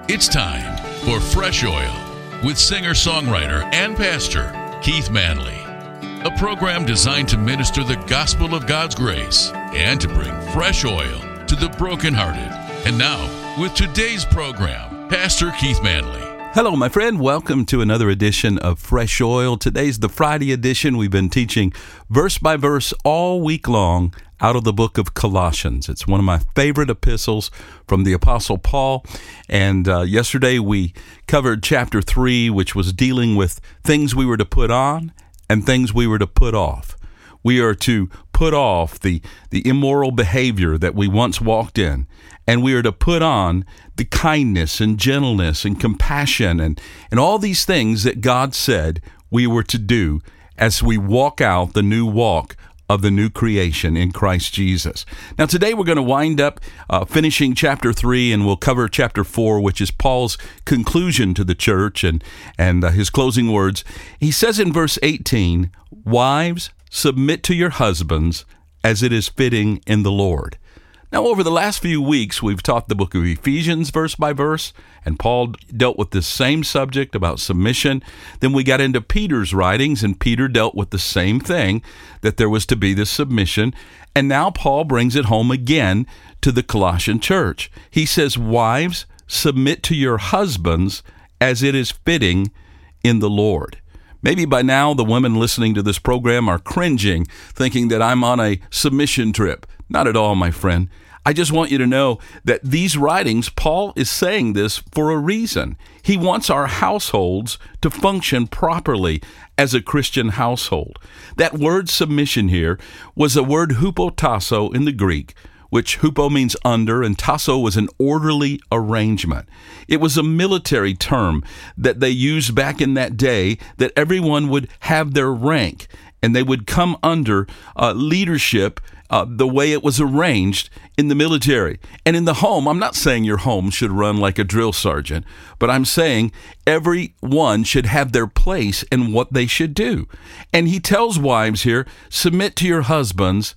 It's time for Fresh Oil with singer-songwriter and pastor Keith Manley, a program designed to minister the gospel of God's grace and to bring fresh oil to the brokenhearted. And now, with today's program, Pastor Keith Manley. Hello, my friend. Welcome to another edition of Fresh Oil. Today's the Friday edition. We've been teaching verse by verse all week long out of the book of Colossians. It's one of my favorite epistles from the Apostle Paul. And yesterday we covered chapter 3, which was dealing with things we were to put on and things we were to put off. We are to put off the immoral behavior that we once walked in, and we are to put on the kindness and gentleness and compassion and all these things that God said we were to do as we walk out the new walk of the new creation in Christ Jesus. Now today we're going to wind up finishing chapter 3, and we'll cover chapter 4, which is Paul's conclusion to the church and his closing words. He says in verse 18, "Wives, submit to your husbands as it is fitting in the Lord." Now, over the last few weeks, we've taught the book of Ephesians verse by verse, and Paul dealt with this same subject about submission. Then we got into Peter's writings, and Peter dealt with the same thing, that there was to be this submission. And now Paul brings it home again to the Colossian church. He says, "Wives, submit to your husbands as it is fitting in the Lord." Maybe by now the women listening to this program are cringing, thinking that I'm on a submission trip. Not at all, my friend. I just want you to know that these writings, Paul is saying this for a reason. He wants our households to function properly as a Christian household. That word submission here was a word hupotasso in the Greek, which hupo means under, and tasso was an orderly arrangement. It was a military term that they used back in that day, that everyone would have their rank, and they would come under leadership the way it was arranged in the military. And in the home, I'm not saying your home should run like a drill sergeant, but I'm saying everyone should have their place in what they should do. And he tells wives here, submit to your husbands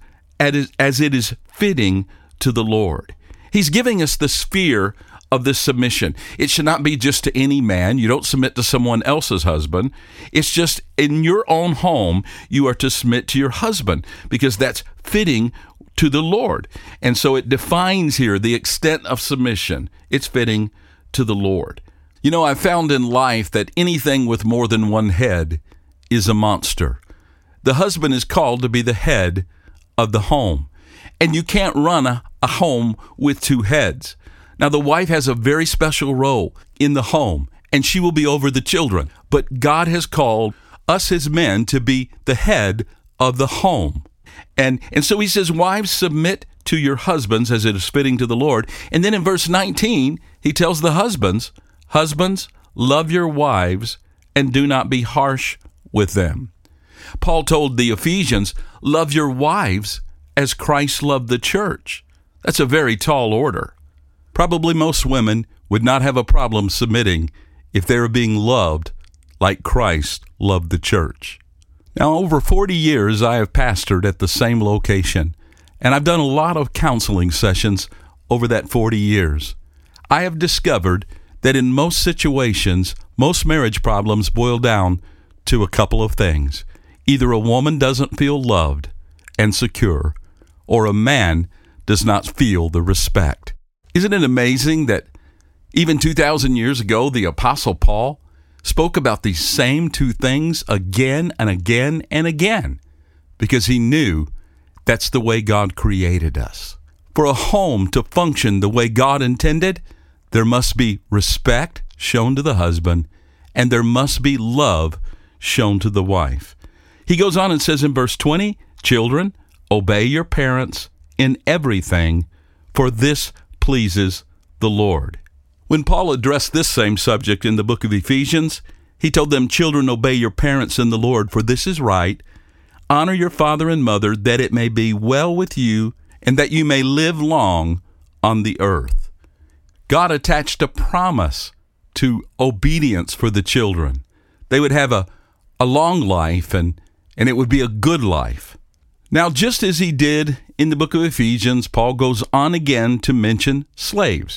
as it is fitting to the Lord. He's giving us the sphere of this submission. It should not be just to any man. You don't submit to someone else's husband. It's just in your own home, you are to submit to your husband, because that's fitting to the Lord. And so it defines here the extent of submission. It's fitting to the Lord. You know, I've found in life that anything with more than one head is a monster. The husband is called to be the head of the home. And you can't run a home with two heads. Now, the wife has a very special role in the home, and she will be over the children. But God has called us as men to be the head of the home. And so he says, wives, submit to your husbands as it is fitting to the Lord. And then in verse 19, he tells the husbands, love your wives and do not be harsh with them. Paul told the Ephesians, love your wives as Christ loved the church. That's a very tall order. Probably most women would not have a problem submitting if they were being loved like Christ loved the church. Now, over 40 years, I have pastored at the same location, and I've done a lot of counseling sessions over that 40 years. I have discovered that in most situations, most marriage problems boil down to a couple of things. Either a woman doesn't feel loved and secure, or a man does not feel the respect. Isn't it amazing that even 2,000 years ago, the Apostle Paul spoke about these same two things again and again and again, because he knew that's the way God created us. For a home to function the way God intended, there must be respect shown to the husband, and there must be love shown to the wife. He goes on and says in verse 20, children, obey your parents in everything, for this pleases the Lord. When Paul addressed this same subject in the book of Ephesians, he told them, children, obey your parents in the Lord, for this is right. Honor your father and mother, that it may be well with you, and that you may live long on the earth. God attached a promise to obedience for the children. They would have a long life, and it would be a good life. Now, just as he did in the book of Ephesians, Paul goes on again to mention slaves.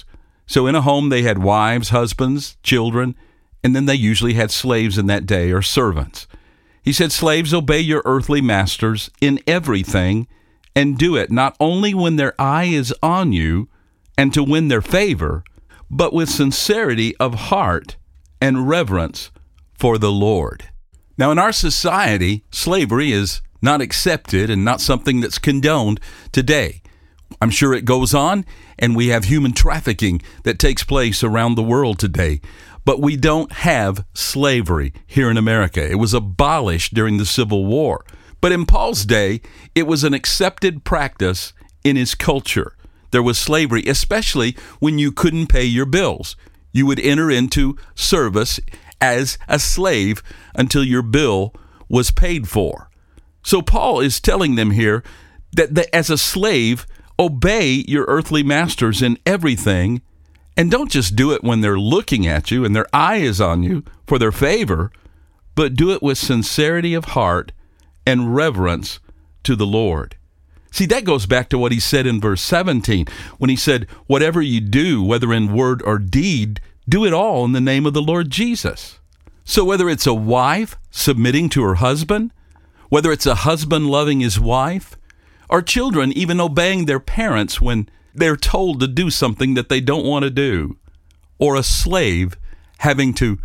So in a home, they had wives, husbands, children, and then they usually had slaves in that day or servants. He said, slaves, obey your earthly masters in everything, and do it not only when their eye is on you and to win their favor, but with sincerity of heart and reverence for the Lord. Now, in our society, slavery is not accepted and not something that's condoned today. I'm sure it goes on, and we have human trafficking that takes place around the world today. But we don't have slavery here in America. It was abolished during the Civil War. But in Paul's day, it was an accepted practice in his culture. There was slavery, especially when you couldn't pay your bills. You would enter into service as a slave until your bill was paid for. So Paul is telling them here that as a slave, obey your earthly masters in everything, and don't just do it when they're looking at you and their eye is on you for their favor, but do it with sincerity of heart and reverence to the Lord. See, that goes back to what he said in verse 17, when he said, whatever you do, whether in word or deed, do it all in the name of the Lord Jesus. So whether it's a wife submitting to her husband, whether it's a husband loving his wife, or children even obeying their parents when they're told to do something that they don't want to do, or a slave having to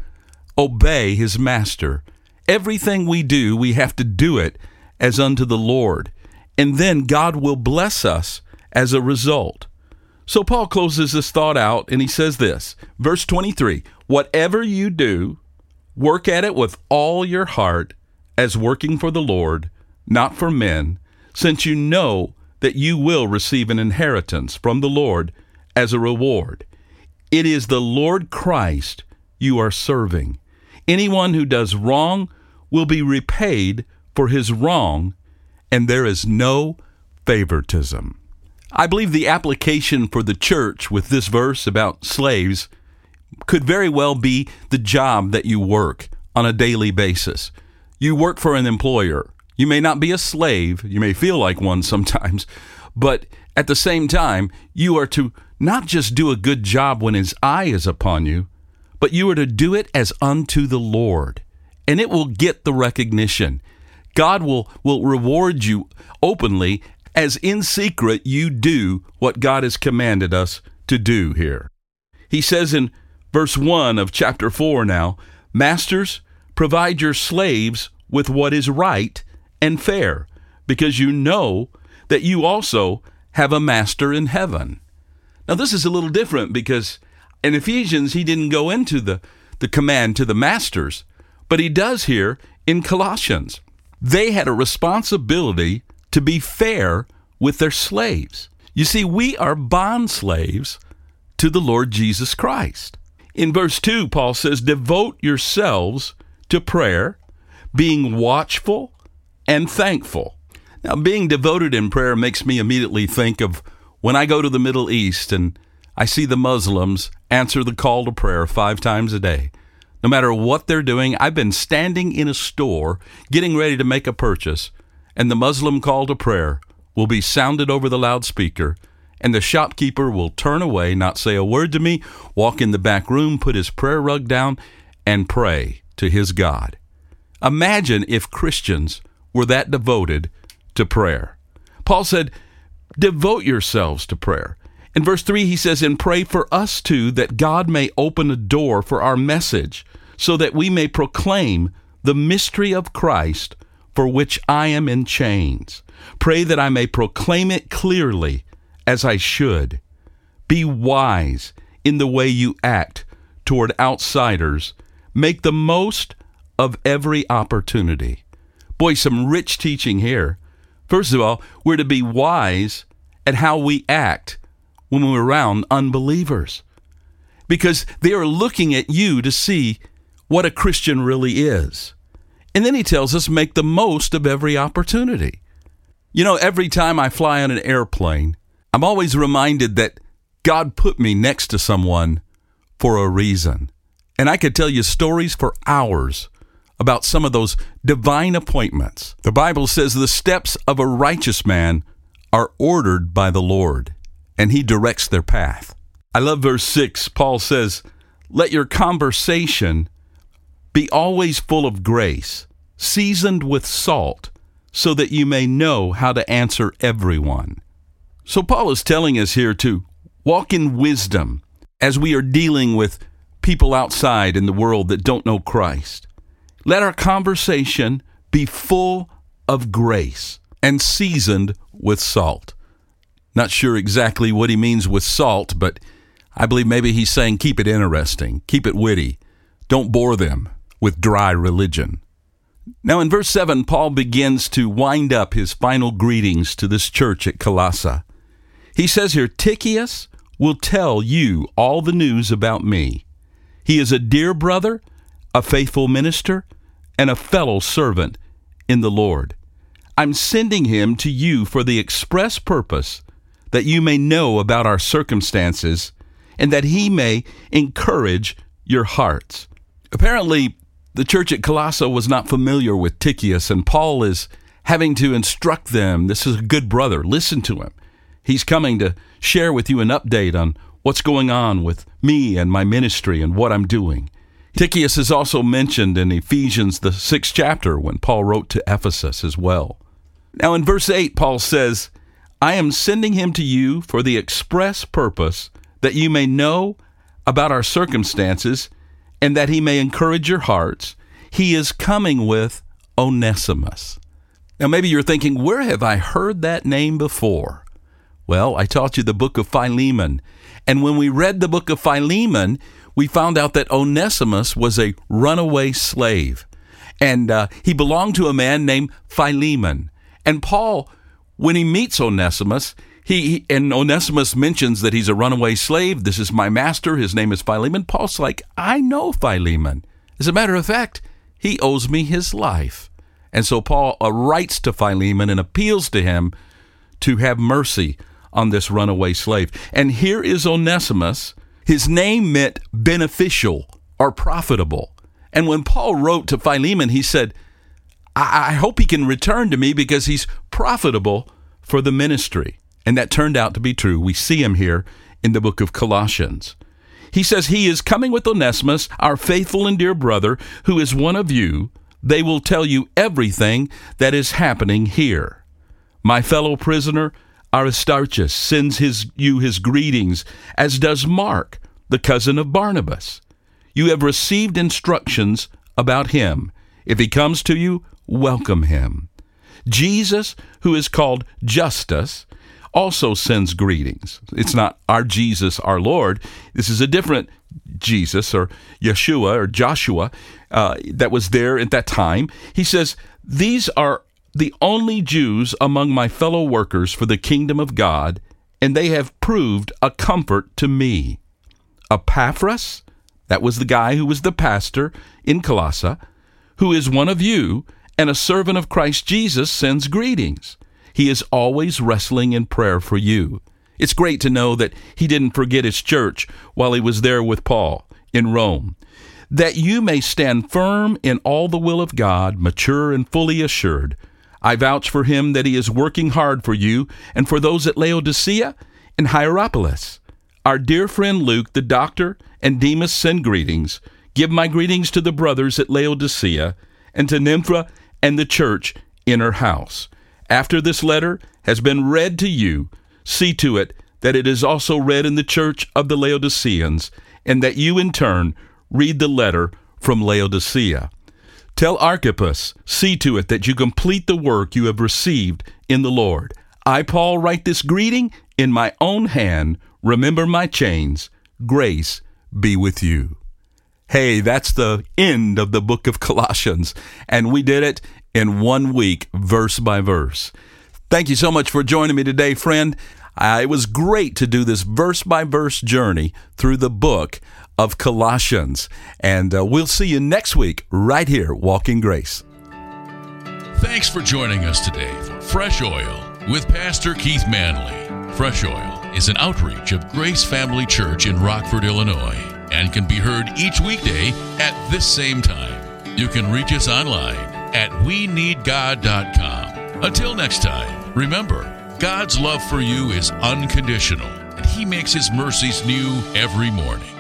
obey his master, everything we do, we have to do it as unto the Lord, and then God will bless us as a result. So Paul closes this thought out, and he says this, verse 23, whatever you do, work at it with all your heart as working for the Lord, not for men, since you know that you will receive an inheritance from the Lord as a reward. It is the Lord Christ you are serving. Anyone who does wrong will be repaid for his wrong, and there is no favoritism. I believe the application for the church with this verse about slaves could very well be the job that you work on a daily basis. You work for an employer. You may not be a slave. You may feel like one sometimes, but at the same time, you are to not just do a good job when his eye is upon you, but you are to do it as unto the Lord, and it will get the recognition. God will reward you openly as in secret you do what God has commanded us to do here. He says in verse 1 of chapter 4 now, Masters, provide your slaves with what is right and fair, because you know that you also have a master in heaven. Now this is a little different because in Ephesians he didn't go into the command to the masters, but he does here in Colossians. They had a responsibility to be fair with their slaves. You see, we are bond slaves to the Lord Jesus Christ. In verse 2, Paul says, devote yourselves to prayer, being watchful and thankful. Now, being devoted in prayer makes me immediately think of when I go to the Middle East and I see the Muslims answer the call to prayer 5 times a day. No matter what they're doing, I've been standing in a store getting ready to make a purchase, and the Muslim call to prayer will be sounded over the loudspeaker, and the shopkeeper will turn away, not say a word to me, walk in the back room, put his prayer rug down, and pray to his God. Imagine if Christians were that devoted to prayer. Paul said, devote yourselves to prayer. In verse 3, he says, and pray for us too, that God may open a door for our message, so that we may proclaim the mystery of Christ, for which I am in chains. Pray that I may proclaim it clearly, as I should. Be wise in the way you act toward outsiders. Make the most of every opportunity. Boy, some rich teaching here. First of all, we're to be wise at how we act when we're around unbelievers, because they are looking at you to see what a Christian really is. And then he tells us, make the most of every opportunity. You know, every time I fly on an airplane, I'm always reminded that God put me next to someone for a reason. And I could tell you stories for hours about some of those divine appointments. The Bible says the steps of a righteous man are ordered by the Lord, and he directs their path. I love verse 6. Paul says, "Let your conversation be always full of grace, seasoned with salt, so that you may know how to answer everyone." So Paul is telling us here to walk in wisdom as we are dealing with people outside in the world that don't know Christ. Let our conversation be full of grace and seasoned with salt. Not sure exactly what he means with salt, but I believe maybe he's saying keep it interesting, keep it witty. Don't bore them with dry religion. Now in verse 7, Paul begins to wind up his final greetings to this church at Colossae. He says here, "Tychicus will tell you all the news about me. He is a dear brother, a faithful minister, and a fellow servant in the Lord. I'm sending him to you for the express purpose that you may know about our circumstances and that he may encourage your hearts." Apparently, the church at Colossae was not familiar with Tychicus, and Paul is having to instruct them. This is a good brother. Listen to him. He's coming to share with you an update on what's going on with me and my ministry and what I'm doing. Tychicus is also mentioned in Ephesians, the 6th chapter, when Paul wrote to Ephesus as well. Now in verse 8, Paul says, "I am sending him to you for the express purpose that you may know about our circumstances and that he may encourage your hearts. He is coming with Onesimus." Now maybe you're thinking, where have I heard that name before? Well, I taught you the book of Philemon. And when we read the book of Philemon, we found out that Onesimus was a runaway slave. And he belonged to a man named Philemon. And Paul, when he meets Onesimus, and Onesimus mentions that he's a runaway slave. This is my master. His name is Philemon. Paul's like, I know Philemon. As a matter of fact, he owes me his life. And so Paul writes to Philemon and appeals to him to have mercy on this runaway slave. And here is Onesimus. His name meant beneficial or profitable. And when Paul wrote to Philemon, he said, I hope he can return to me because he's profitable for the ministry. And that turned out to be true. We see him here in the book of Colossians. He says, he is coming with Onesimus, our faithful and dear brother, who is one of you. They will tell you everything that is happening here. My fellow prisoner, Aristarchus, sends you his greetings, as does Mark, the cousin of Barnabas. You have received instructions about him. If he comes to you, welcome him. Jesus, who is called Justus, also sends greetings. It's not our Jesus, our Lord. This is a different Jesus or Yeshua or Joshua that was there at that time. He says, these are the only Jews among my fellow workers for the kingdom of God, and they have proved a comfort to me. Epaphras, that was the guy who was the pastor in Colossae, who is one of you and a servant of Christ Jesus, sends greetings. He is always wrestling in prayer for you. It's great to know that he didn't forget his church while he was there with Paul in Rome, that you may stand firm in all the will of God, mature and fully assured. I vouch for him that he is working hard for you and for those at Laodicea and Hierapolis. Our dear friend Luke, the doctor, and Demas send greetings. Give my greetings to the brothers at Laodicea and to Nympha and the church in her house. After this letter has been read to you, see to it that it is also read in the church of the Laodiceans, and that you in turn read the letter from Laodicea. Tell Archippus, see to it that you complete the work you have received in the Lord. I, Paul, write this greeting in my own hand. Remember my chains. Grace be with you. Hey, that's the end of the book of Colossians, and we did it in 1 week, verse by verse. Thank you so much for joining me today, friend. It was great to do this verse-by-verse journey through the book of Colossians. And we'll see you next week right here, Walking Grace. Thanks for joining us today for Fresh Oil with Pastor Keith Manley. Fresh Oil is an outreach of Grace Family Church in Rockford, Illinois, and can be heard each weekday at this same time. You can reach us online at weneedgod.com. Until next time, remember, God's love for you is unconditional, and He He makes His mercies new every morning.